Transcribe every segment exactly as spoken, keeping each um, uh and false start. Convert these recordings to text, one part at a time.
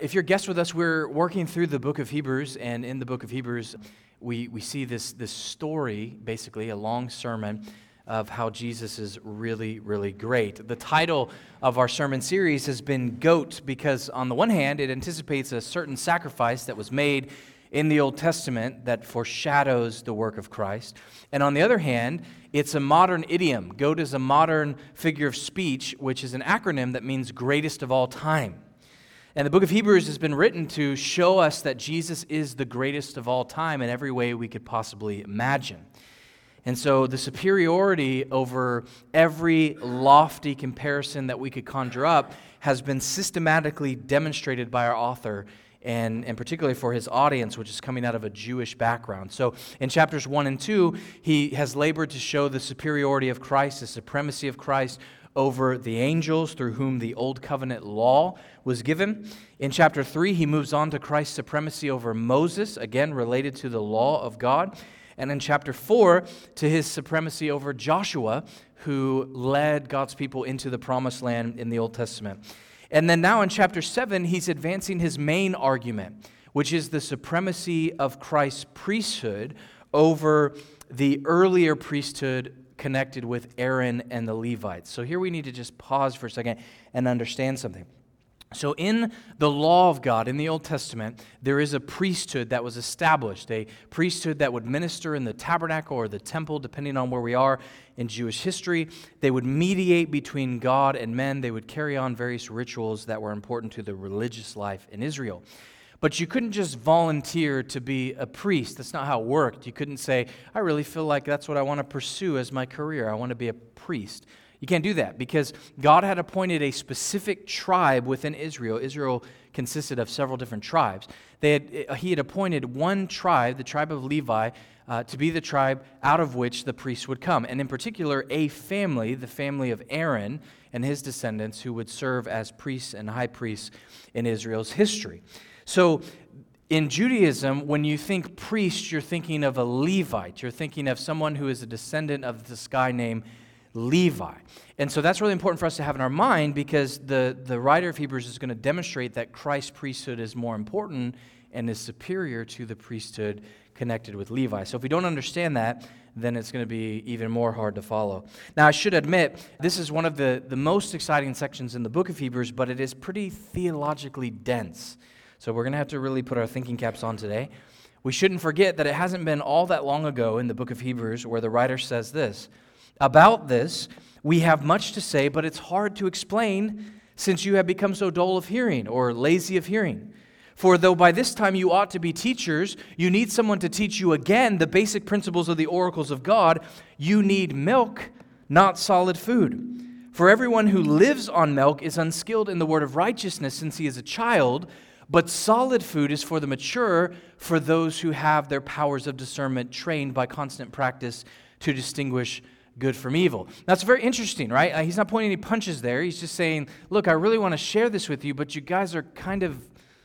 If you're a guest with us, we're working through the book of Hebrews, and in the book of Hebrews, we, we see this, this story, basically, a long sermon of how Jesus is really, really great. The title of our sermon series has been GOAT because, on the one hand, it anticipates a certain sacrifice that was made in the Old Testament that foreshadows the work of Christ. And on the other hand, it's a modern idiom. GOAT is a modern figure of speech, which is an acronym that means greatest of all time. And the book of Hebrews has been written to show us that Jesus is the greatest of all time in every way we could possibly imagine. And so the superiority over every lofty comparison that we could conjure up has been systematically demonstrated by our author, and, and particularly for his audience, which is coming out of a Jewish background. So in chapters one and two, he has labored to show the superiority of Christ, the supremacy of Christ over the angels through whom the Old Covenant law was given. In chapter three, he moves on to Christ's supremacy over Moses, again related to the law of God. And in chapter four, to his supremacy over Joshua, who led God's people into the promised land in the Old Testament. And then now in chapter seven, he's advancing his main argument, which is the supremacy of Christ's priesthood over the earlier priesthood connected with Aaron and the Levites. So here we need to just pause for a second and understand something. So in the law of God, in the Old Testament, there is a priesthood that was established, a priesthood that would minister in the tabernacle or the temple, depending on where we are in Jewish history. They would mediate between God and men. They would carry on various rituals that were important to the religious life in Israel. But you couldn't just volunteer to be a priest. That's not how it worked. You couldn't say, I really feel like that's what I want to pursue as my career. I want to be a priest. You can't do that because God had appointed a specific tribe within Israel. Israel consisted of several different tribes. They had, he had appointed one tribe, the tribe of Levi, uh, to be the tribe out of which the priests would come. And in particular, a family, the family of Aaron and his descendants, who would serve as priests and high priests in Israel's history. So in Judaism, when you think priest, you're thinking of a Levite. You're thinking of someone who is a descendant of this guy named Levi. And so that's really important for us to have in our mind because the, the writer of Hebrews is going to demonstrate that Christ's priesthood is more important and is superior to the priesthood connected with Levi. So if we don't understand that, then it's going to be even more hard to follow. Now, I should admit, this is one of the, the most exciting sections in the book of Hebrews, but it is pretty theologically dense. So we're going to have to really put our thinking caps on today. We shouldn't forget that it hasn't been all that long ago in the book of Hebrews where the writer says this, about this, we have much to say, but it's hard to explain since you have become so dull of hearing or lazy of hearing. For though by this time you ought to be teachers, you need someone to teach you again the basic principles of the oracles of God. You need milk, not solid food. For everyone who lives on milk is unskilled in the word of righteousness since he is a child, but solid food is for the mature, for those who have their powers of discernment trained by constant practice to distinguish good from evil. That's very interesting, right? Uh, he's not pointing any punches there. He's just saying, look, I really want to share this with you, but you guys are kind of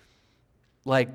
like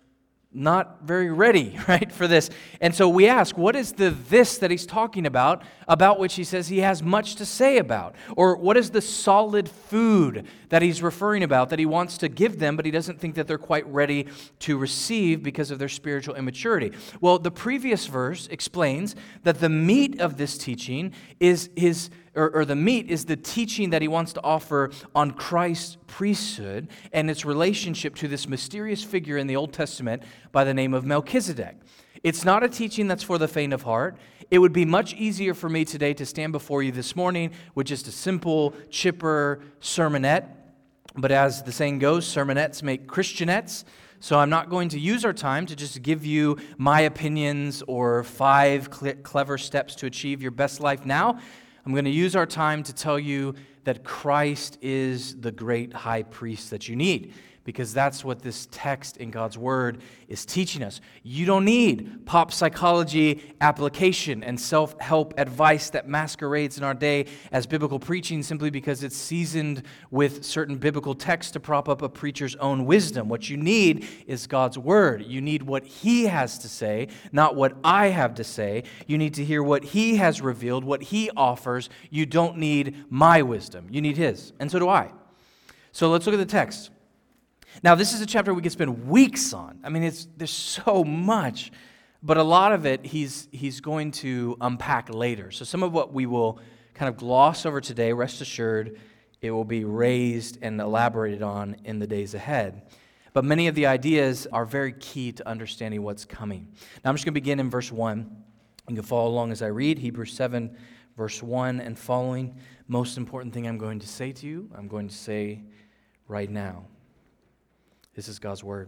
not very ready, right, for this. And so we ask, what is the this that he's talking about, about which he says he has much to say about? Or what is the solid food that he's referring about that he wants to give them, but he doesn't think that they're quite ready to receive because of their spiritual immaturity? Well, the previous verse explains that the meat of this teaching is his Or, or the meat is the teaching that he wants to offer on Christ's priesthood and its relationship to this mysterious figure in the Old Testament by the name of Melchizedek. It's not a teaching that's for the faint of heart. It would be much easier for me today to stand before you this morning with just a simple, chipper sermonette. But as the saying goes, sermonettes make Christianettes. So I'm not going to use our time to just give you my opinions or five cl- clever steps to achieve your best life now. I'm going to use our time to tell you that Christ is the great high priest that you need, because that's what this text in God's Word is teaching us. You don't need pop psychology application and self-help advice that masquerades in our day as biblical preaching simply because it's seasoned with certain biblical texts to prop up a preacher's own wisdom. What you need is God's Word. You need what He has to say, not what I have to say. You need to hear what He has revealed, what He offers. You don't need my wisdom. You need His, and so do I. So let's look at the text. Now, this is a chapter we could spend weeks on. I mean, it's there's so much, but a lot of it he's he's going to unpack later. So some of what we will kind of gloss over today, rest assured, it will be raised and elaborated on in the days ahead. But many of the ideas are very key to understanding what's coming. Now, I'm just going to begin in verse one. You can follow along as I read Hebrews seven, verse one and following. Most important thing I'm going to say to you, I'm going to say right now. This is God's word.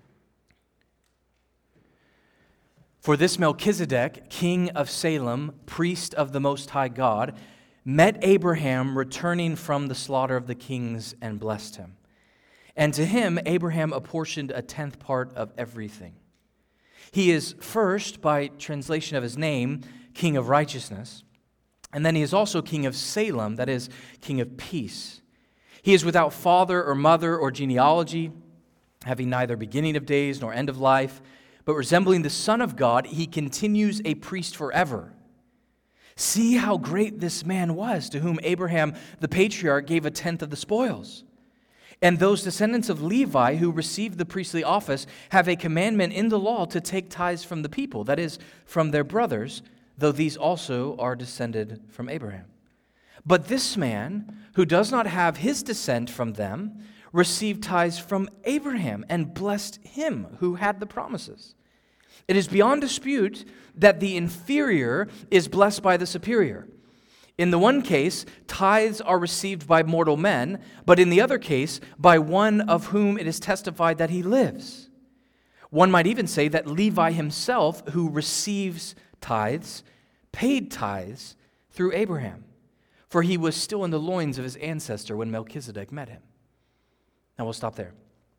For this Melchizedek, king of Salem, priest of the Most High God, met Abraham returning from the slaughter of the kings and blessed him. And to him, Abraham apportioned a tenth part of everything. He is first, by translation of his name, king of righteousness. And then he is also king of Salem, that is, king of peace. He is without father or mother or genealogy, having neither beginning of days nor end of life, but resembling the Son of God, he continues a priest forever. See how great this man was, to whom Abraham the patriarch gave a tenth of the spoils. And those descendants of Levi who received the priestly office have a commandment in the law to take tithes from the people, that is, from their brothers, though these also are descended from Abraham. But this man, who does not have his descent from them, received tithes from Abraham and blessed him who had the promises. It is beyond dispute that the inferior is blessed by the superior. In the one case, tithes are received by mortal men, but in the other case, by one of whom it is testified that he lives. One might even say that Levi himself, who receives tithes, paid tithes through Abraham, for he was still in the loins of his ancestor when Melchizedek met him. Now we'll stop there.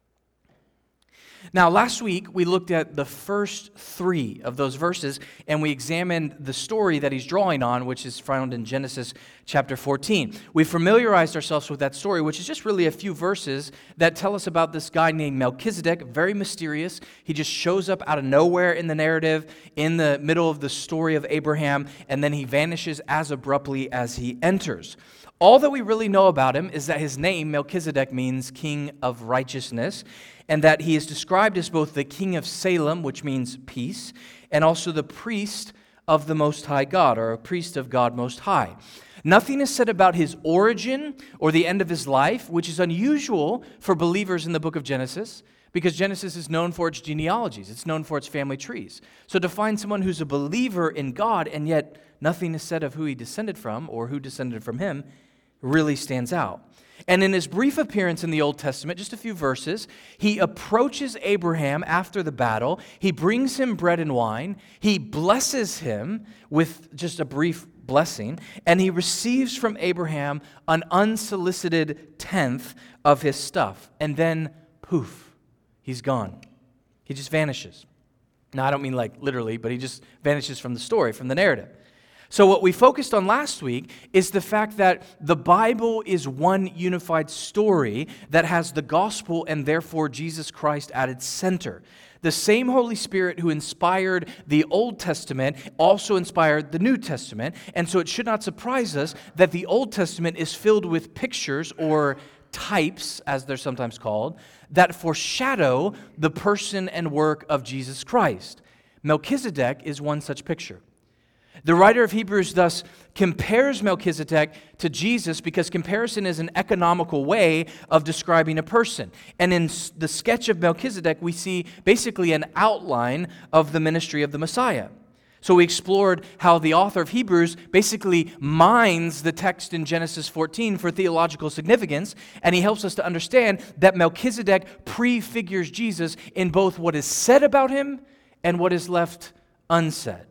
Now, last week, we looked at the first three of those verses, and we examined the story that he's drawing on, which is found in Genesis chapter fourteen. We familiarized ourselves with that story, which is just really a few verses that tell us about this guy named Melchizedek, very mysterious. He just shows up out of nowhere in the narrative, in the middle of the story of Abraham, and then he vanishes as abruptly as he enters. All that we really know about him is that his name, Melchizedek, means king of righteousness, and that he is described as both the king of Salem, which means peace, and also the priest of the Most High God, or a priest of God Most High. Nothing is said about his origin or the end of his life, which is unusual for believers in the book of Genesis, because Genesis is known for its genealogies. It's known for its family trees. So to find someone who's a believer in God, and yet nothing is said of who he descended from or who descended from him, really stands out. And in his brief appearance in the Old Testament, just a few verses, he approaches Abraham after the battle. He brings him bread and wine. He blesses him with just a brief blessing. And he receives from Abraham an unsolicited tenth of his stuff. And then, poof, he's gone. He just vanishes. Now, I don't mean like literally, but he just vanishes from the story, from the narrative. So what we focused on last week is the fact that the Bible is one unified story that has the gospel and therefore Jesus Christ at its center. The same Holy Spirit who inspired the Old Testament also inspired the New Testament, and so it should not surprise us that the Old Testament is filled with pictures or types, as they're sometimes called, that foreshadow the person and work of Jesus Christ. Melchizedek is one such picture. The writer of Hebrews thus compares Melchizedek to Jesus because comparison is an economical way of describing a person. And in the sketch of Melchizedek, we see basically an outline of the ministry of the Messiah. So we explored how the author of Hebrews basically mines the text in Genesis fourteen for theological significance, and he helps us to understand that Melchizedek prefigures Jesus in both what is said about him and what is left unsaid.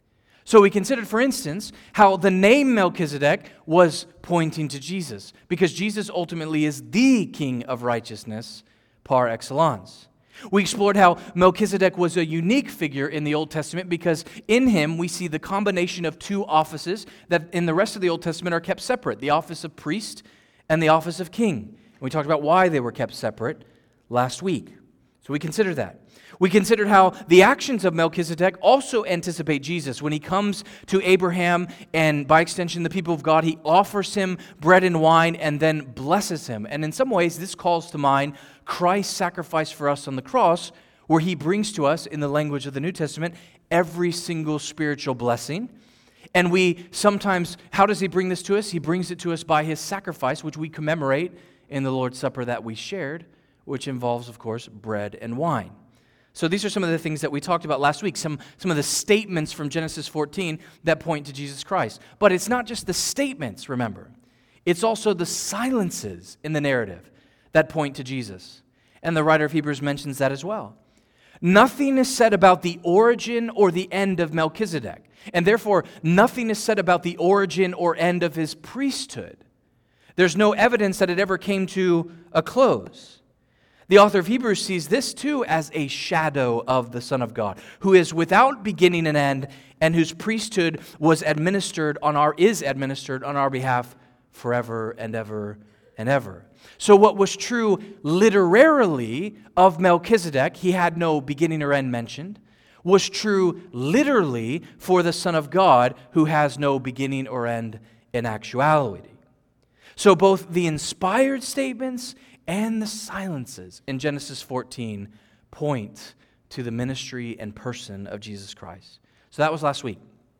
So we considered, for instance, how the name Melchizedek was pointing to Jesus, because Jesus ultimately is the king of righteousness par excellence. We explored how Melchizedek was a unique figure in the Old Testament because in him we see the combination of two offices that in the rest of the Old Testament are kept separate, the office of priest and the office of king. And we talked about why they were kept separate last week. So we considered that. We considered how the actions of Melchizedek also anticipate Jesus. When he comes to Abraham and by extension the people of God, he offers him bread and wine and then blesses him. And in some ways this calls to mind Christ's sacrifice for us on the cross, where he brings to us, in the language of the New Testament, every single spiritual blessing. And we sometimes, how does he bring this to us? He brings it to us by his sacrifice, which we commemorate in the Lord's Supper that we shared, which involves, of course, bread and wine. So these are some of the things that we talked about last week, some, some of the statements from Genesis fourteen that point to Jesus Christ. But it's not just the statements, remember. It's also the silences in the narrative that point to Jesus. And the writer of Hebrews mentions that as well. Nothing is said about the origin or the end of Melchizedek. And therefore, nothing is said about the origin or end of his priesthood. There's no evidence that it ever came to a close. The author of Hebrews sees this too as a shadow of the Son of God, who is without beginning and end, and whose priesthood was administered on our is administered on our behalf forever and ever and ever. So what was true literarily of Melchizedek, he had no beginning or end mentioned, was true literally for the Son of God, who has no beginning or end in actuality. So both the inspired statements and the silences in Genesis fourteen point to the ministry and person of Jesus Christ. So that was last week,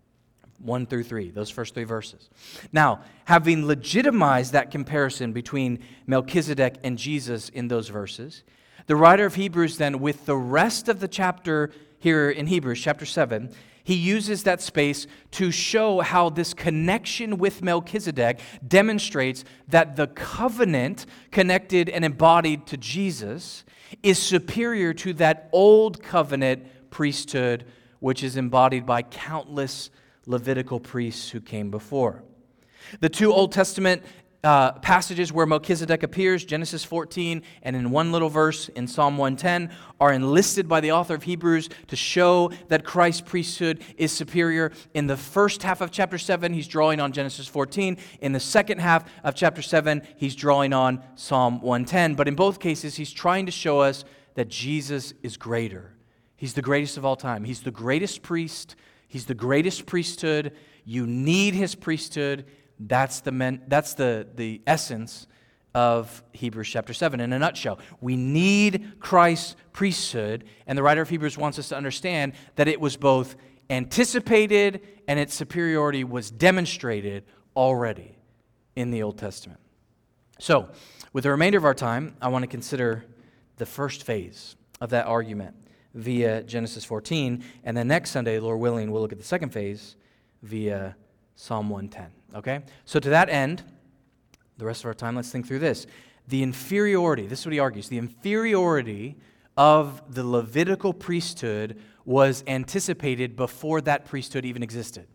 one through three, those first three verses. Now, having legitimized that comparison between Melchizedek and Jesus in those verses, the writer of Hebrews then, with the rest of the chapter here in Hebrews, chapter seven, he uses that space to show how this connection with Melchizedek demonstrates that the covenant connected and embodied to Jesus is superior to that old covenant priesthood, which is embodied by countless Levitical priests who came before. The two Old Testament uh, passages where Melchizedek appears, Genesis fourteen and in one little verse in Psalm one ten, are enlisted by the author of Hebrews to show that Christ's priesthood is superior. In the first half of chapter seven, he's drawing on Genesis fourteen. In the second half of chapter seven, he's drawing on Psalm one ten. But in both cases, he's trying to show us that Jesus is greater. He's the greatest of all time. He's the greatest priest. He's the greatest priesthood. You need his priesthood. That's the men, that's the, the essence of Hebrews chapter seven in a nutshell. We need Christ's priesthood, and the writer of Hebrews wants us to understand that it was both anticipated and its superiority was demonstrated already in the Old Testament. So, with the remainder of our time, I want to consider the first phase of that argument via Genesis fourteen, and then next Sunday, Lord willing, we'll look at the second phase via Psalm one ten. Okay? So to that end, the rest of our time, let's think through this. The inferiority, this is what he argues, the inferiority of the Levitical priesthood was anticipated before that priesthood even existed.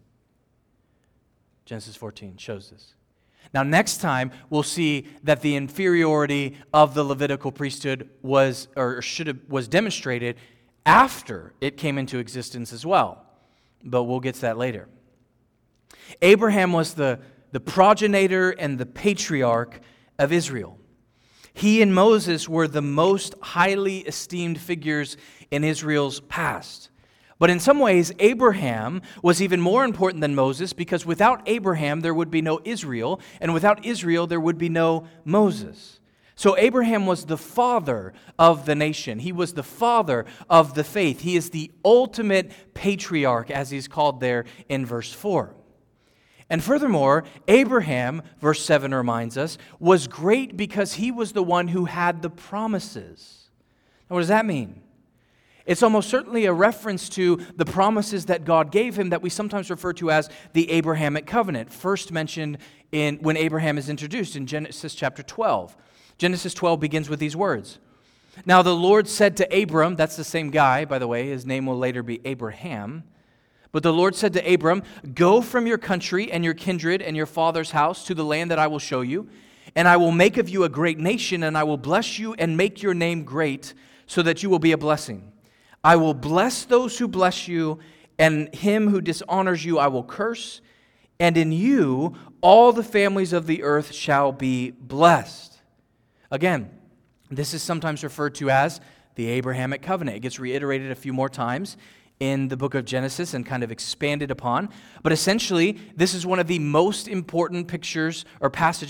Genesis fourteen shows this. Now, next time, we'll see that the inferiority of the Levitical priesthood was, or should have, was demonstrated after it came into existence as well. But we'll get to that later. Abraham was the, the progenitor and the patriarch of Israel. He and Moses were the most highly esteemed figures in Israel's past. But in some ways, Abraham was even more important than Moses, because without Abraham, there would be no Israel, and without Israel, there would be no Moses. So Abraham was the father of the nation. He was the father of the faith. He is the ultimate patriarch, as he's called there in verse four. And furthermore, Abraham, verse seven reminds us, was great because he was the one who had the promises. Now, what does that mean? It's almost certainly a reference to the promises that God gave him that we sometimes refer to as the Abrahamic covenant, first mentioned in when Abraham is introduced in Genesis chapter twelve. Genesis twelve begins with these words. Now the Lord said to Abram, that's the same guy, by the way, his name will later be Abraham. But the Lord said to Abram, go from your country and your kindred and your father's house to the land that I will show you, and I will make of you a great nation, and I will bless you and make your name great, so that you will be a blessing. I will bless those who bless you, and him who dishonors you I will curse, and in you all the families of the earth shall be blessed. Again, this is sometimes referred to as the Abrahamic covenant. It gets reiterated a few more times in the book of Genesis and kind of expanded upon. But essentially, this is one of the most important pictures or passages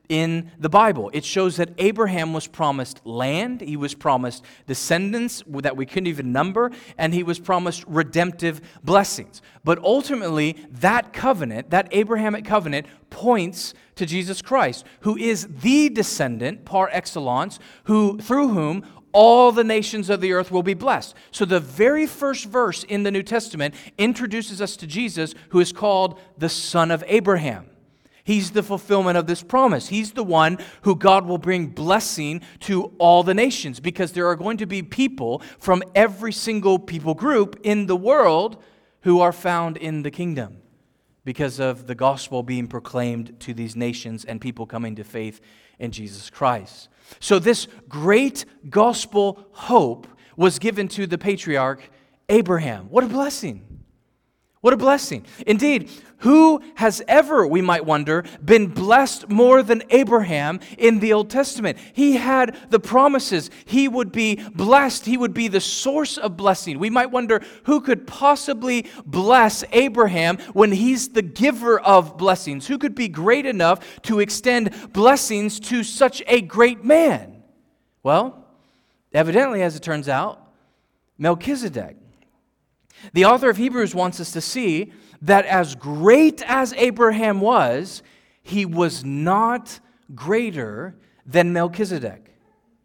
in the Bible. It shows that Abraham was promised land, he was promised descendants that we couldn't even number, and he was promised redemptive blessings. But ultimately, that covenant, that Abrahamic covenant, points to Jesus Christ, who is the descendant par excellence, who through whom all the nations of the earth will be blessed. So the very first verse in the New Testament introduces us to Jesus, who is called the Son of Abraham. He's the fulfillment of this promise. He's the one who God will bring blessing to all the nations, because there are going to be people from every single people group in the world who are found in the kingdom because of the gospel being proclaimed to these nations and people coming to faith in Jesus Christ. So this great gospel hope was given to the patriarch Abraham. What a blessing. What a blessing. Indeed, who has ever, we might wonder, been blessed more than Abraham in the Old Testament? He had the promises. He would be blessed. He would be the source of blessing. We might wonder, who could possibly bless Abraham when he's the giver of blessings? Who could be great enough to extend blessings to such a great man? Well, evidently, as it turns out, Melchizedek. The author of Hebrews wants us to see that as great as Abraham was, he was not greater than Melchizedek.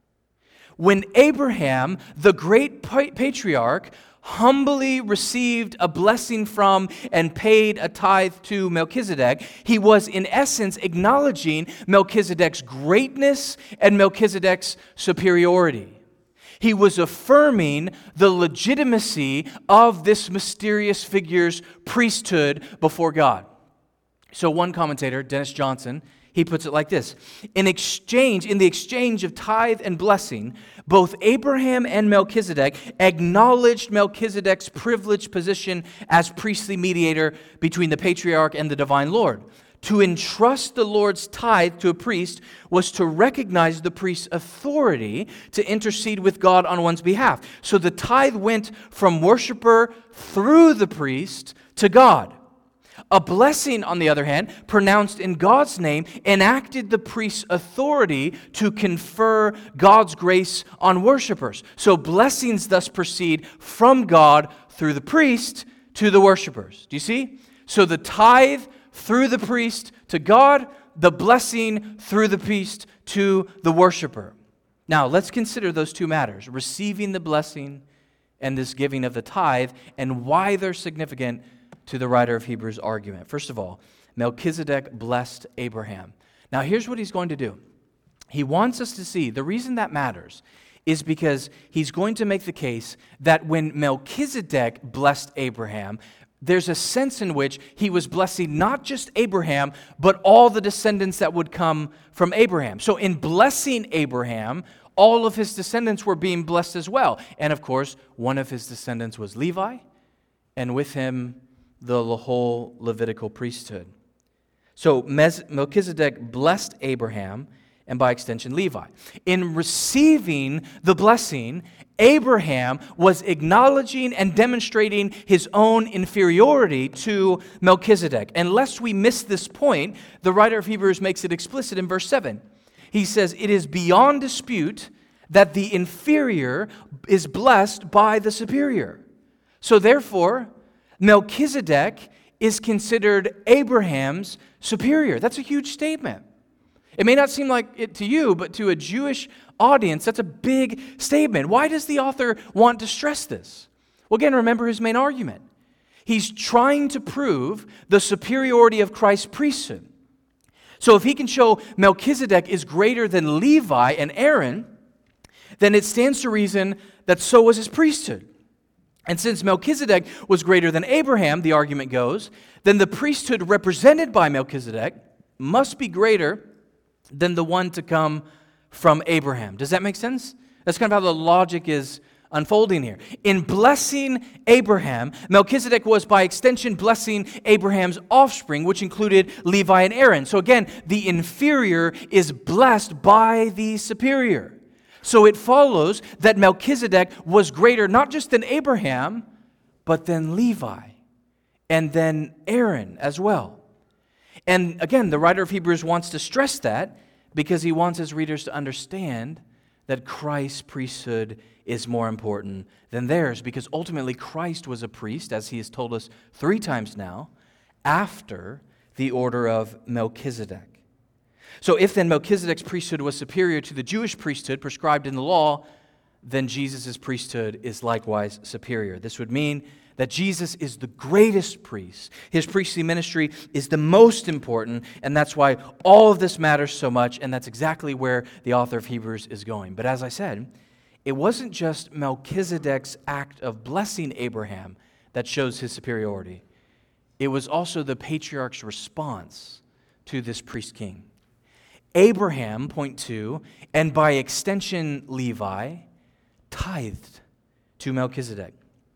When Abraham, the great patriarch, humbly received a blessing from and paid a tithe to Melchizedek, he was in essence acknowledging Melchizedek's greatness and Melchizedek's superiority. He was affirming the legitimacy of this mysterious figure's priesthood before God. So one commentator, Dennis Johnson, he puts it like this: In exchange, in the exchange of tithe and blessing, both Abraham and Melchizedek acknowledged Melchizedek's privileged position as priestly mediator between the patriarch and the divine Lord. To entrust the Lord's tithe to a priest was to recognize the priest's authority to intercede with God on one's behalf. So the tithe went from worshiper through the priest to God. A blessing, on the other hand, pronounced in God's name, enacted the priest's authority to confer God's grace on worshipers. So blessings thus proceed from God through the priest to the worshipers. Do you see? So the tithe through the priest to God, the blessing through the priest to the worshiper. Now, let's consider those two matters, receiving the blessing and this giving of the tithe, and why they're significant to the writer of Hebrews' argument. First of all, Melchizedek blessed Abraham. Now, here's what he's going to do. He wants us to see the reason that matters is because he's going to make the case that when Melchizedek blessed Abraham, there's a sense in which he was blessing not just Abraham, but all the descendants that would come from Abraham. So in blessing Abraham, all of his descendants were being blessed as well. And of course, one of his descendants was Levi, and with him, the whole Levitical priesthood. So Melchizedek blessed Abraham, and by extension, Levi. In receiving the blessing, Abraham was acknowledging and demonstrating his own inferiority to Melchizedek. And lest we miss this point, the writer of Hebrews makes it explicit in verse seven. He says, "It is beyond dispute that the inferior is blessed by the superior." So therefore, Melchizedek is considered Abraham's superior. That's a huge statement. It may not seem like it to you, but to a Jewish audience, that's a big statement. Why does the author want to stress this? Well, again, remember his main argument. He's trying to prove the superiority of Christ's priesthood. So if he can show Melchizedek is greater than Levi and Aaron, then it stands to reason that so was his priesthood. And since Melchizedek was greater than Abraham, the argument goes, then the priesthood represented by Melchizedek must be greater than the one to come from Abraham. Does that make sense? That's kind of how the logic is unfolding here. In blessing Abraham, Melchizedek was by extension blessing Abraham's offspring, which included Levi and Aaron. So again, the inferior is blessed by the superior. So it follows that Melchizedek was greater not just than Abraham, but than Levi, and then Aaron as well. And again, the writer of Hebrews wants to stress that Because he wants his readers to understand that Christ's priesthood is more important than theirs, because ultimately Christ was a priest, as he has told us three times now, after the order of Melchizedek. So if then Melchizedek's priesthood was superior to the Jewish priesthood prescribed in the law, then Jesus' priesthood is likewise superior. This would mean that Jesus is the greatest priest. His priestly ministry is the most important, and that's why all of this matters so much, and that's exactly where the author of Hebrews is going. But as I said, it wasn't just Melchizedek's act of blessing Abraham that shows his superiority. It was also the patriarch's response to this priest-king. Abraham, point two, and by extension Levi, tithed to Melchizedek.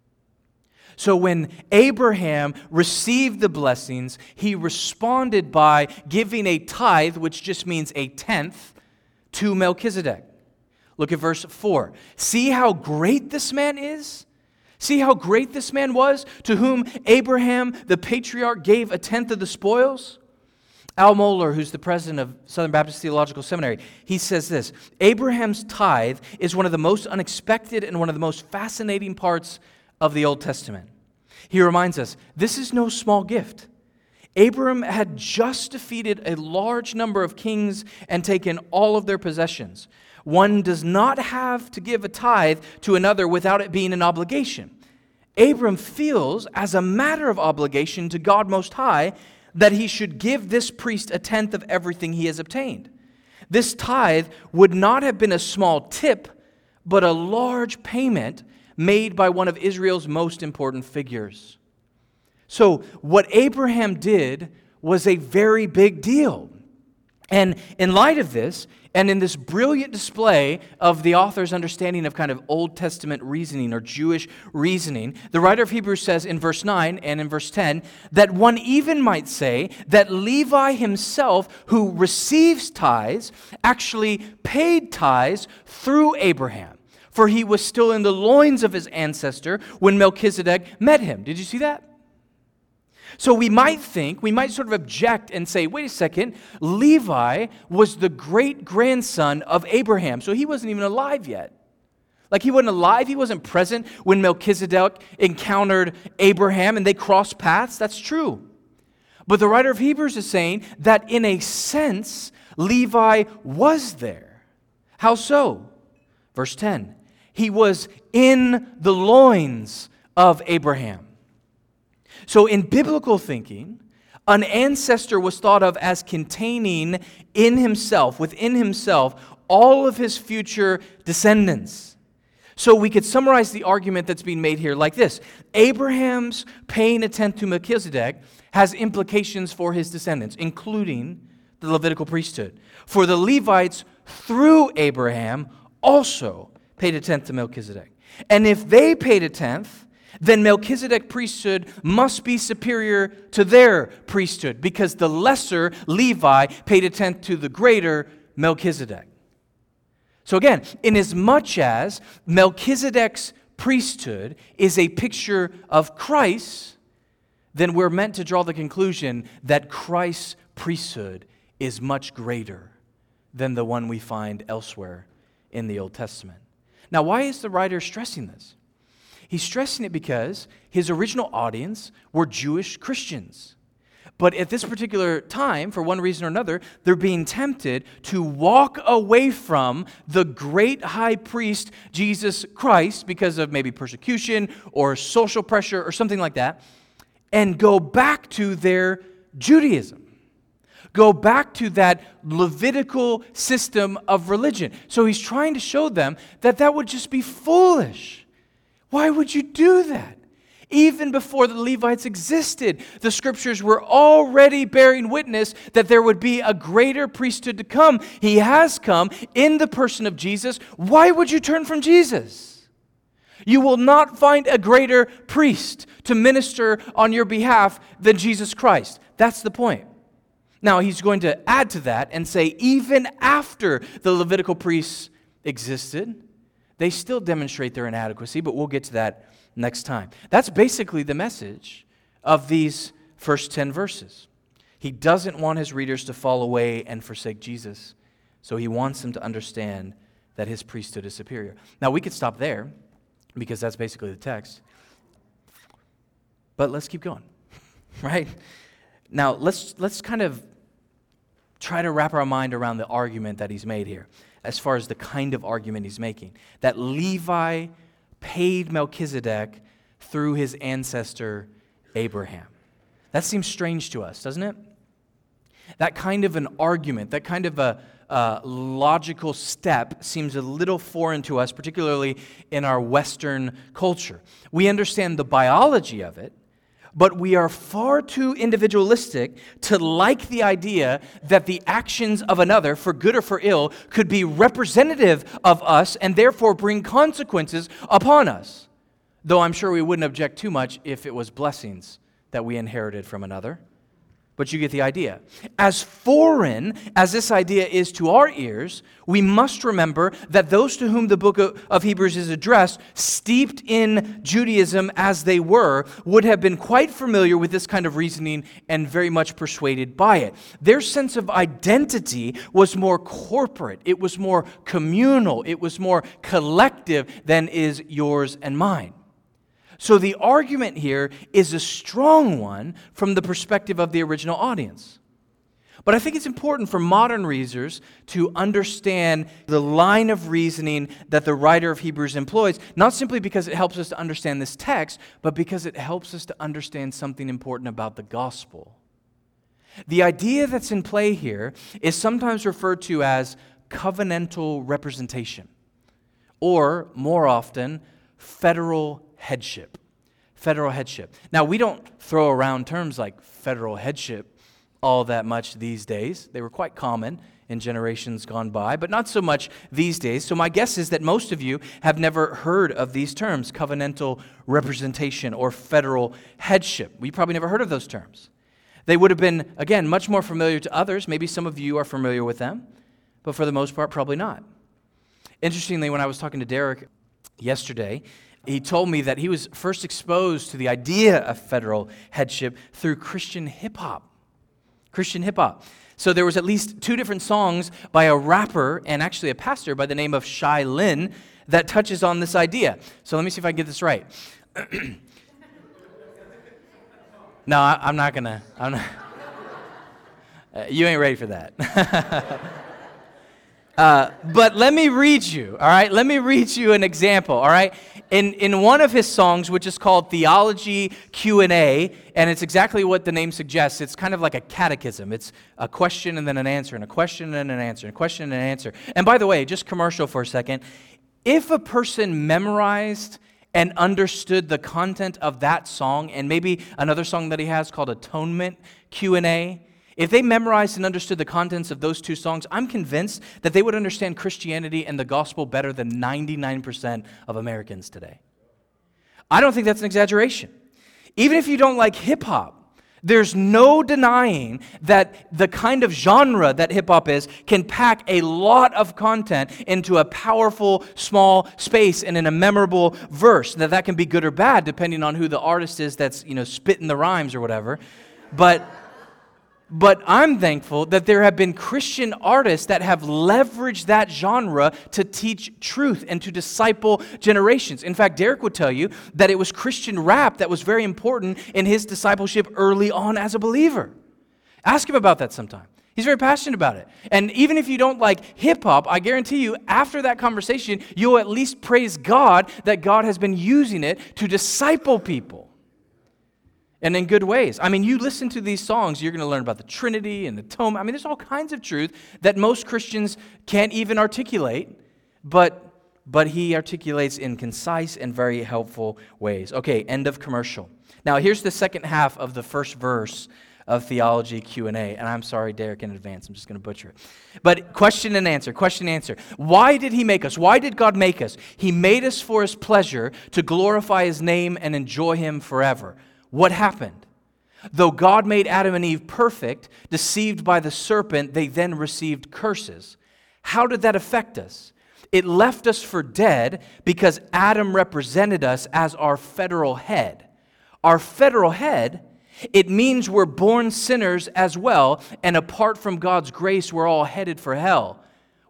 So when Abraham received the blessings, he responded by giving a tithe, which just means a tenth, to Melchizedek. Look at verse four. See how great this man is? See how great this man was, to whom Abraham, the patriarch, gave a tenth of the spoils? Al Mohler, who's the president of Southern Baptist Theological Seminary, he says this: Abraham's tithe is one of the most unexpected and one of the most fascinating parts of the Old Testament. He reminds us, this is no small gift. Abram had just defeated a large number of kings and taken all of their possessions. One does not have to give a tithe to another without it being an obligation. Abram feels, as a matter of obligation to God Most High, that he should give this priest a tenth of everything he has obtained. This tithe would not have been a small tip, but a large payment made by one of Israel's most important figures. So what Abraham did was a very big deal. And in light of this, and in this brilliant display of the author's understanding of kind of Old Testament reasoning or Jewish reasoning, the writer of Hebrews says in verse nine and in verse ten that one even might say that Levi himself, who receives tithes, actually paid tithes through Abraham, for he was still in the loins of his ancestor when Melchizedek met him. Did you see that? So we might think, we might sort of object and say, wait a second, Levi was the great-grandson of Abraham, so he wasn't even alive yet. Like he wasn't alive, he wasn't present when Melchizedek encountered Abraham and they crossed paths. That's true. But the writer of Hebrews is saying that in a sense, Levi was there. How so? Verse ten, he was in the loins of Abraham. So in biblical thinking, an ancestor was thought of as containing in himself, within himself, all of his future descendants. So we could summarize the argument that's being made here like this: Abraham's paying a tenth to Melchizedek has implications for his descendants, including the Levitical priesthood. For the Levites, through Abraham, also paid a tenth to Melchizedek. And if they paid a tenth, then Melchizedek priesthood must be superior to their priesthood, because the lesser Levi paid a tenth to the greater Melchizedek. So again, inasmuch as Melchizedek's priesthood is a picture of Christ, then we're meant to draw the conclusion that Christ's priesthood is much greater than the one we find elsewhere in the Old Testament. Now, why is the writer stressing this? He's stressing it because his original audience were Jewish Christians. But at this particular time, for one reason or another, they're being tempted to walk away from the great high priest, Jesus Christ, because of maybe persecution or social pressure or something like that, and go back to their Judaism. Go back to that Levitical system of religion. So he's trying to show them that that would just be foolish. Why would you do that? Even before the Levites existed, the scriptures were already bearing witness that there would be a greater priesthood to come. He has come in the person of Jesus. Why would you turn from Jesus? You will not find a greater priest to minister on your behalf than Jesus Christ. That's the point. Now, he's going to add to that and say, even after the Levitical priests existed, they still demonstrate their inadequacy, but we'll get to that next time. That's basically the message of these first ten verses. He doesn't want his readers to fall away and forsake Jesus, So he wants them to understand that his priesthood is superior. Now, we could stop there because that's basically the text. But let's keep going, right? Now, let's let's kind of try to wrap our mind around the argument that he's made here, as far as the kind of argument he's making. That Levi paid Melchizedek through his ancestor Abraham. That seems strange to us, doesn't it? That kind of an argument, that kind of a uh, logical step seems a little foreign to us, particularly in our Western culture. We understand the biology of it, but we are far too individualistic to like the idea that the actions of another, for good or for ill, could be representative of us and therefore bring consequences upon us. Though I'm sure we wouldn't object too much if it was blessings that we inherited from another. But you get the idea. As foreign as this idea is to our ears, we must remember that those to whom the book of Hebrews is addressed, steeped in Judaism as they were, would have been quite familiar with this kind of reasoning and very much persuaded by it. Their sense of identity was more corporate, it was more communal, it was more collective than is yours and mine. So the argument here is a strong one from the perspective of the original audience. But I think it's important for modern readers to understand the line of reasoning that the writer of Hebrews employs, not simply because it helps us to understand this text, but because it helps us to understand something important about the gospel. The idea that's in play here is sometimes referred to as covenantal representation, or more often, federal headship. Federal headship. Now, we don't throw around terms like federal headship all that much these days. They were quite common in generations gone by, but not so much these days. So my guess is that most of you have never heard of these terms, covenantal representation or federal headship. We probably never heard of those terms. They would have been, again, much more familiar to others. Maybe some of you are familiar with them, but for the most part, probably not. Interestingly, when I was talking to Derek yesterday, he told me that he was first exposed to the idea of federal headship through Christian hip-hop. Christian hip-hop. So there was at least two different songs by a rapper and actually a pastor by the name of Shai Lin that touches on this idea. So let me see if I can get this right. No, I, I'm not going to. I'm not. Uh, you ain't ready for that. Uh, but let me read you, all right? Let me read you an example, all right? In in one of his songs, which is called Theology Q and A, and it's exactly what the name suggests. It's kind of like a catechism. It's a question and then an answer, and a question and an answer, and a question and an answer. And by the way, just commercial for a second, if a person memorized and understood the content of that song, and maybe another song that he has called Atonement Q and A, if they memorized and understood the contents of those two songs, I'm convinced that they would understand Christianity and the gospel better than ninety-nine percent of Americans today. I don't think that's an exaggeration. Even if you don't like hip-hop, there's no denying that the kind of genre that hip-hop is can pack a lot of content into a powerful, small space and in a memorable verse. Now, that can be good or bad depending on who the artist is that's, you know, spitting the rhymes or whatever. But... But I'm thankful that there have been Christian artists that have leveraged that genre to teach truth and to disciple generations. In fact, Derek would tell you that it was Christian rap that was very important in his discipleship early on as a believer. Ask him about that sometime. He's very passionate about it. And even if you don't like hip-hop, I guarantee you, after that conversation, you'll at least praise God that God has been using it to disciple people. And in good ways. I mean, you listen to these songs, you're going to learn about the Trinity and the atonement. I mean, there's all kinds of truth that most Christians can't even articulate, but but he articulates in concise and very helpful ways. Okay, end of commercial. Now, here's the second half of the first verse of Theology Q and A, and I'm sorry, Derek, in advance. I'm just going to butcher it. But question and answer, question and answer. Why did he make us? Why did God make us? He made us for his pleasure to glorify his name and enjoy him forever. What happened? Though God made Adam and Eve perfect, deceived by the serpent, they then received curses. How did that affect us? It left us for dead because Adam represented us as our federal head. Our federal head, it means we're born sinners as well, and apart from God's grace, we're all headed for hell.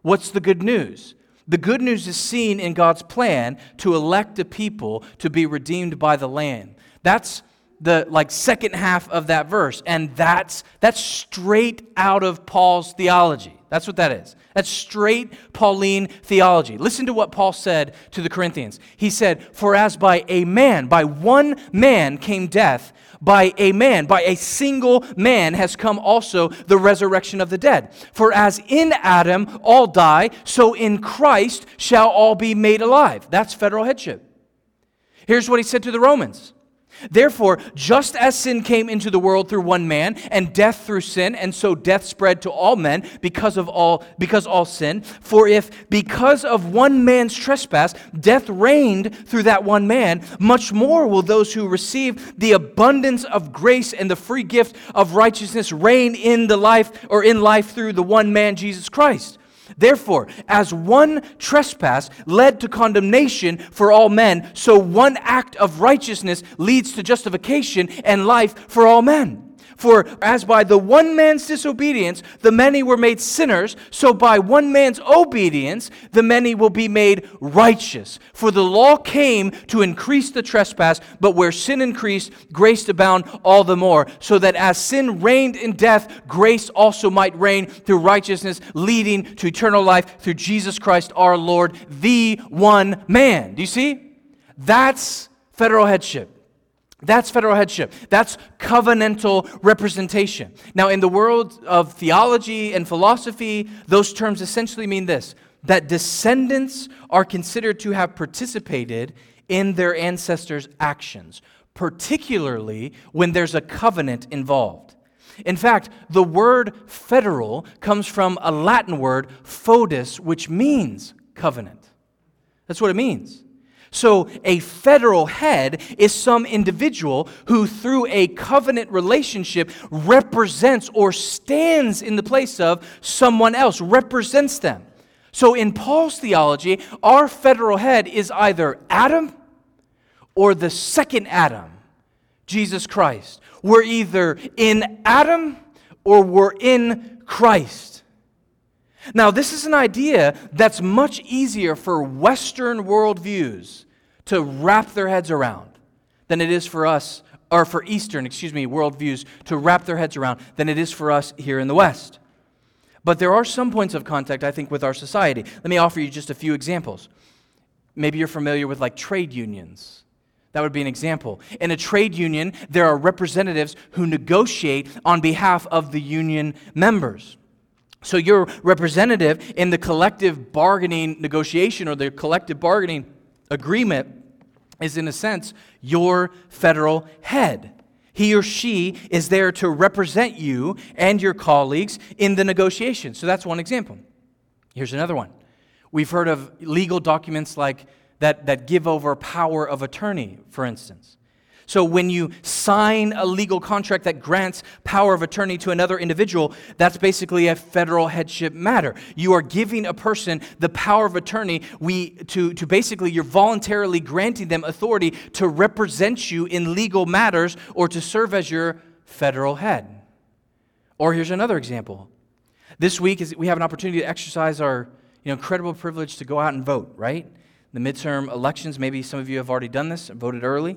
What's the good news? The good news is seen in God's plan to elect a people to be redeemed by the Lamb. That's the like second half of that verse, and that's that's straight out of Paul's theology. That's what that is. That's straight Pauline theology. Listen to what Paul said to the Corinthians. He said, "For as by a man, by one man came death, by a man, by a single man has come also the resurrection of the dead. For as in Adam all die, so in Christ shall all be made alive." That's federal headship. Here's what he said to the Romans. "Therefore, just as sin came into the world through one man, and death through sin, and so death spread to all men because of all because all sin. For if because of one man's trespass death reigned through that one man, much more will those who receive the abundance of grace and the free gift of righteousness reign in the life or in life through the one man Jesus Christ. Therefore, as one trespass led to condemnation for all men, so one act of righteousness leads to justification and life for all men. For as by the one man's disobedience the many were made sinners, so by one man's obedience the many will be made righteous. For the law came to increase the trespass, but where sin increased, grace abound all the more, so that as sin reigned in death, grace also might reign through righteousness, leading to eternal life through Jesus Christ our Lord, the one man." Do you see? That's federal headship. That's federal headship. That's covenantal representation. Now, in the world of theology and philosophy, those terms essentially mean this, that descendants are considered to have participated in their ancestors' actions, particularly when there's a covenant involved. In fact, the word federal comes from a Latin word, foedus, which means covenant. That's what it means. So a federal head is some individual who through a covenant relationship represents or stands in the place of someone else, represents them. So in Paul's theology, our federal head is either Adam or the second Adam, Jesus Christ. We're either in Adam or we're in Christ. Now, this is an idea that's much easier for Western worldviews to wrap their heads around than it is for us, or for Eastern, excuse me, worldviews to wrap their heads around than it is for us here in the West. But there are some points of contact, I think, with our society. Let me offer you just a few examples. Maybe you're familiar with like trade unions. That would be an example. In a trade union, there are representatives who negotiate on behalf of the union members. So your representative in the collective bargaining negotiation or the collective bargaining agreement is, in a sense, your federal head. He or she is there to represent you and your colleagues in the negotiation. So that's one example. Here's another one. We've heard of legal documents like that, that give over power of attorney, for instance. So when you sign a legal contract that grants power of attorney to another individual, that's basically a federal headship matter. You are giving a person the power of attorney we to, to basically, you're voluntarily granting them authority to represent you in legal matters or to serve as your federal head. Or here's another example. This week is we have an opportunity to exercise our you know, incredible privilege to go out and vote, right? The midterm elections, maybe some of you have already done this, voted early.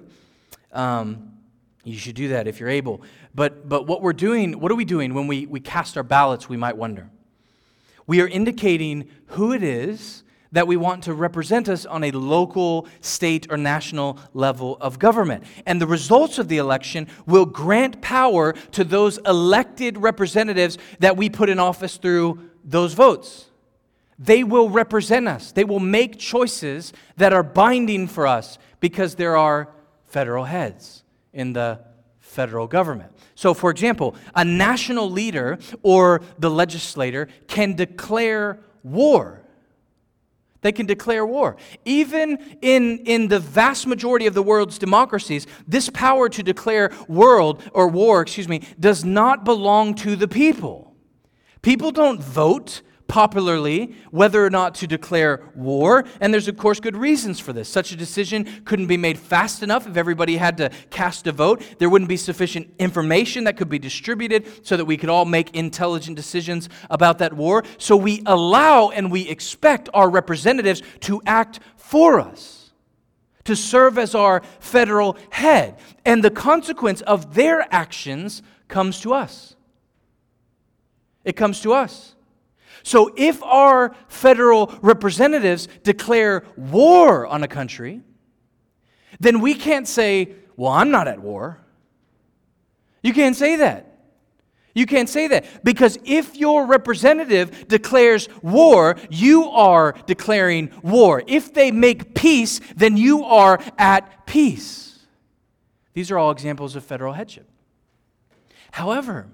Um, you should do that if you're able. But but what we're doing, what are we doing when we, we cast our ballots, we might wonder? We are indicating who it is that we want to represent us on a local, state, or national level of government. And the results of the election will grant power to those elected representatives that we put in office through those votes. They will represent us. They will make choices that are binding for us because there are federal heads in the federal government. So, for example, a national leader or the legislator can declare war. They can declare war. Even in, in the vast majority of the world's democracies, this power to declare world or war, excuse me, does not belong to the people. People don't vote popularly whether or not to declare war, and there's of course good reasons for this. Such a decision couldn't be made fast enough if everybody had to cast a vote. There wouldn't be sufficient information that could be distributed so that we could all make intelligent decisions about that war. So we allow and we expect our representatives to act for us, to serve as our federal head. And the consequence of their actions comes to us. It comes to us. So if our federal representatives declare war on a country, then we can't say, well, I'm not at war. You can't say that. You can't say that. Because if your representative declares war, you are declaring war. If they make peace, then you are at peace. These are all examples of federal headship. However,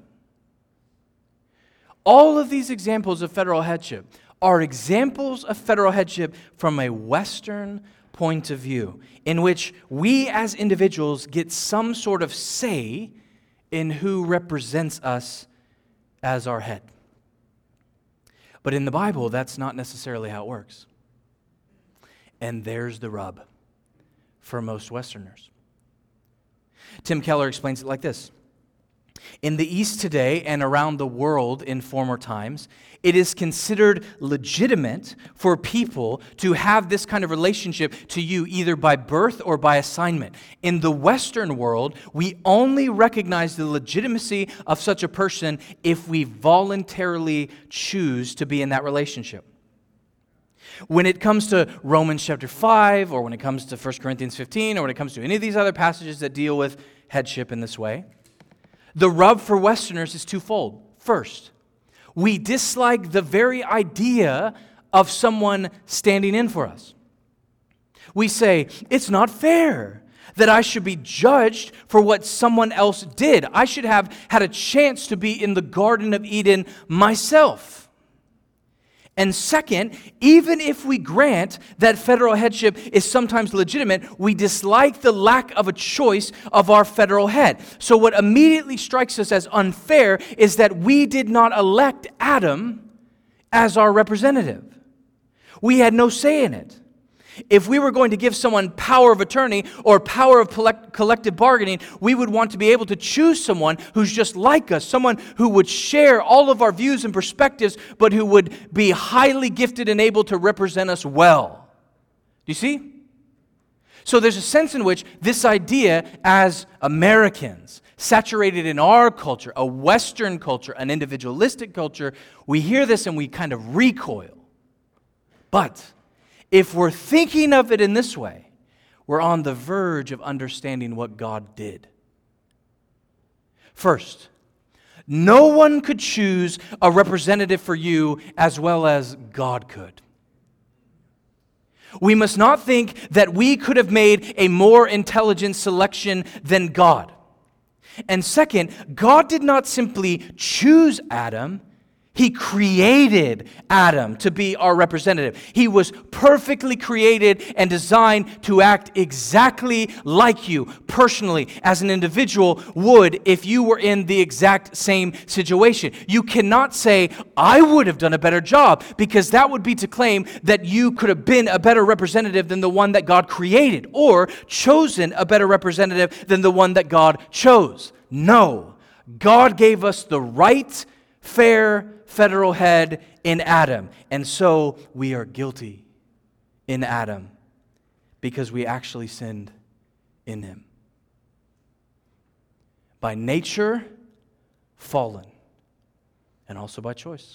all of these examples of federal headship are examples of federal headship from a Western point of view, in which we as individuals get some sort of say in who represents us as our head. But in the Bible, that's not necessarily how it works. And there's the rub for most Westerners. Tim Keller explains it like this. In the East today and around the world in former times, it is considered legitimate for people to have this kind of relationship to you either by birth or by assignment. In the Western world, we only recognize the legitimacy of such a person if we voluntarily choose to be in that relationship. When it comes to Romans chapter five, or when it comes to First Corinthians fifteen, or when it comes to any of these other passages that deal with headship in this way, the rub for Westerners is twofold. First, we dislike the very idea of someone standing in for us. We say, it's not fair that I should be judged for what someone else did. I should have had a chance to be in the Garden of Eden myself. And second, even if we grant that federal headship is sometimes legitimate, we dislike the lack of a choice of our federal head. So what immediately strikes us as unfair is that we did not elect Adam as our representative. We had no say in it. If we were going to give someone power of attorney or power of collect- collective bargaining, we would want to be able to choose someone who's just like us, someone who would share all of our views and perspectives, but who would be highly gifted and able to represent us well. Do you see? So there's a sense in which this idea as Americans, saturated in our culture, a Western culture, an individualistic culture, we hear this and we kind of recoil. But if we're thinking of it in this way, we're on the verge of understanding what God did. First, no one could choose a representative for you as well as God could. We must not think that we could have made a more intelligent selection than God. And second, God did not simply choose Adam. He created Adam to be our representative. He was perfectly created and designed to act exactly like you, personally, as an individual would if you were in the exact same situation. You cannot say, I would have done a better job, because that would be to claim that you could have been a better representative than the one that God created, or chosen a better representative than the one that God chose. No, God gave us the right, fair, federal head in Adam. And so we are guilty in Adam because we actually sinned in him. By nature, fallen, and also by choice.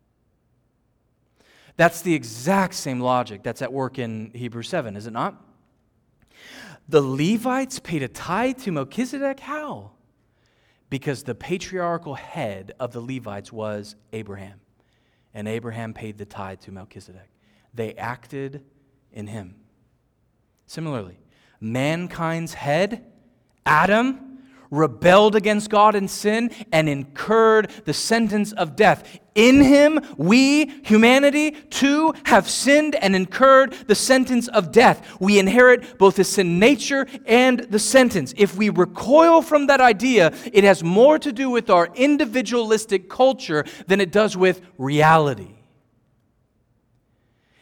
That's the exact same logic that's at work in Hebrews seven, is it not? The Levites paid a tithe to Melchizedek. How? Because the patriarchal head of the Levites was Abraham. And Abraham paid the tithe to Melchizedek. They acted in him. Similarly, mankind's head, Adam, rebelled against God in sin and incurred the sentence of death. In him, we, humanity, too, have sinned and incurred the sentence of death. We inherit both the sin nature and the sentence. If we recoil from that idea, it has more to do with our individualistic culture than it does with reality.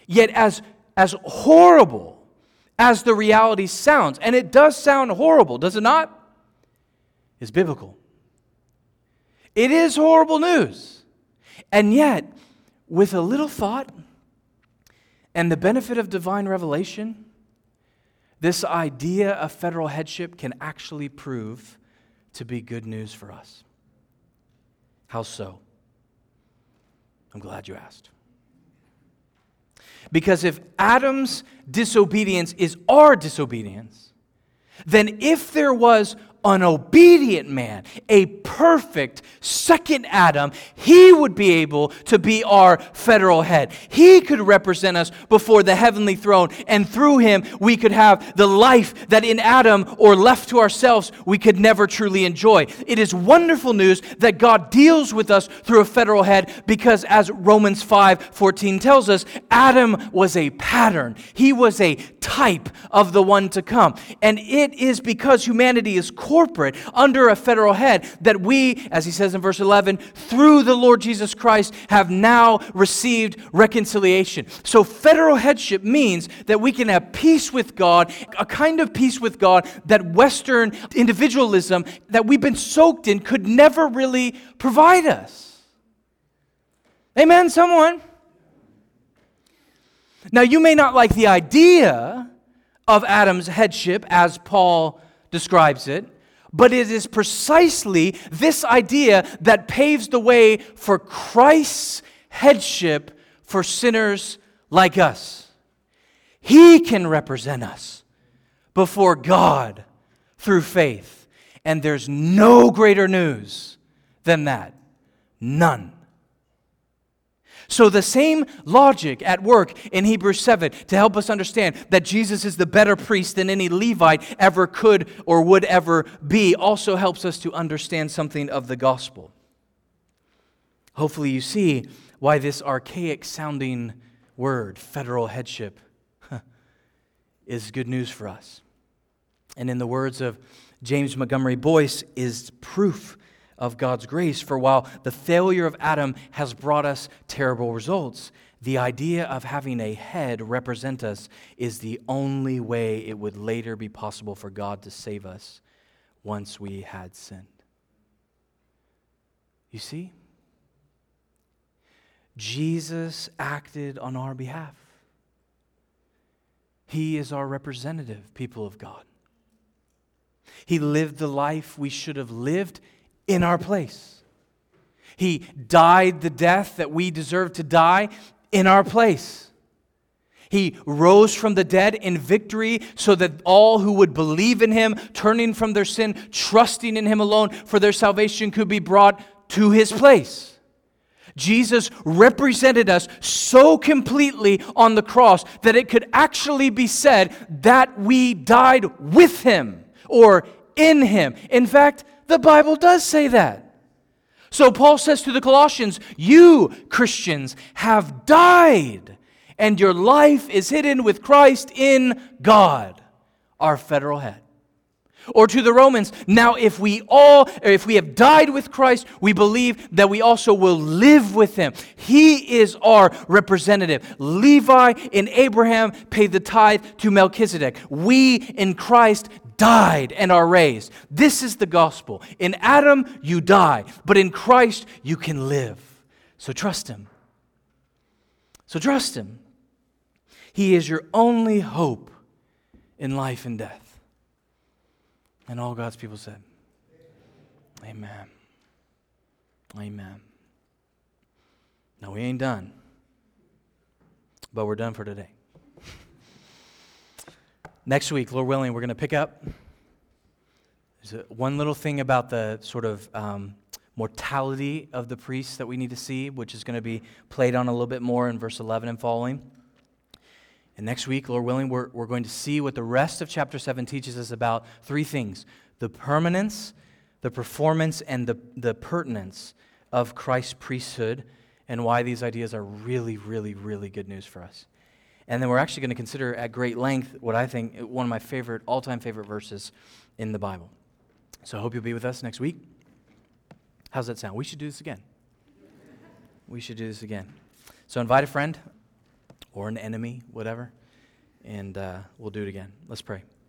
Yet as, as horrible as the reality sounds, and it does sound horrible, does it not? It's biblical. It is horrible news. And yet, with a little thought and the benefit of divine revelation, this idea of federal headship can actually prove to be good news for us. How so? I'm glad you asked. Because if Adam's disobedience is our disobedience, then if there was an obedient man, a perfect second Adam, he would be able to be our federal head. He could represent us before the heavenly throne, and through him we could have the life that in Adam or left to ourselves we could never truly enjoy. It is wonderful news that God deals with us through a federal head, because as Romans five fourteen tells us, Adam was a pattern. He was a type of the one to come. And it is because humanity is corporate under a federal head that we, as he says in verse eleven, through the Lord Jesus Christ have now received reconciliation. So federal headship means that we can have peace with God, a kind of peace with God that Western individualism that we've been soaked in could never really provide us. Amen, someone? Now, you may not like the idea of Adam's headship as Paul describes it, but it is precisely this idea that paves the way for Christ's headship for sinners like us. He can represent us before God through faith. And there's no greater news than that. None. So the same logic at work in Hebrews seven to help us understand that Jesus is the better priest than any Levite ever could or would ever be also helps us to understand something of the gospel. Hopefully you see why this archaic sounding word, federal headship, is good news for us. And in the words of James Montgomery Boyce, is proof of God's grace. For while the failure of Adam has brought us terrible results, the idea of having a head represent us is the only way it would later be possible for God to save us once we had sinned. You see? Jesus acted on our behalf. He is our representative, people of God. He lived the life we should have lived in our place. He died the death that we deserve to die in our place. He rose from the dead in victory so that all who would believe in Him, turning from their sin, trusting in Him alone for their salvation, could be brought to His place. Jesus represented us so completely on the cross that it could actually be said that we died with Him or in Him. In fact, the Bible does say that. So Paul says to the Colossians, you, Christians, have died, and your life is hidden with Christ in God, our federal head. Or to the Romans, now if we all, or if we have died with Christ, we believe that we also will live with Him. He is our representative. Levi in Abraham paid the tithe to Melchizedek. We in Christ died and are raised. This is the gospel. In Adam, you die, but in Christ, you can live. So trust Him. So trust Him. He is your only hope in life and death. And all God's people said, amen. Amen. No, we ain't done, but we're done for today. Next week, Lord willing, we're going to pick up. There's a, one little thing about the sort of um, mortality of the priests that we need to see, which is going to be played on a little bit more in verse eleven and following. And next week, Lord willing, we're, we're going to see what the rest of chapter seven teaches us about three things: the permanence, the performance, and the, the pertinence of Christ's priesthood, and why these ideas are really, really, really good news for us. And then we're actually going to consider at great length what I think one of my favorite, all-time favorite verses in the Bible. So I hope you'll be with us next week. How's that sound? We should do this again. We should do this again. So invite a friend. or an enemy, whatever. And uh, we'll do it again. Let's pray.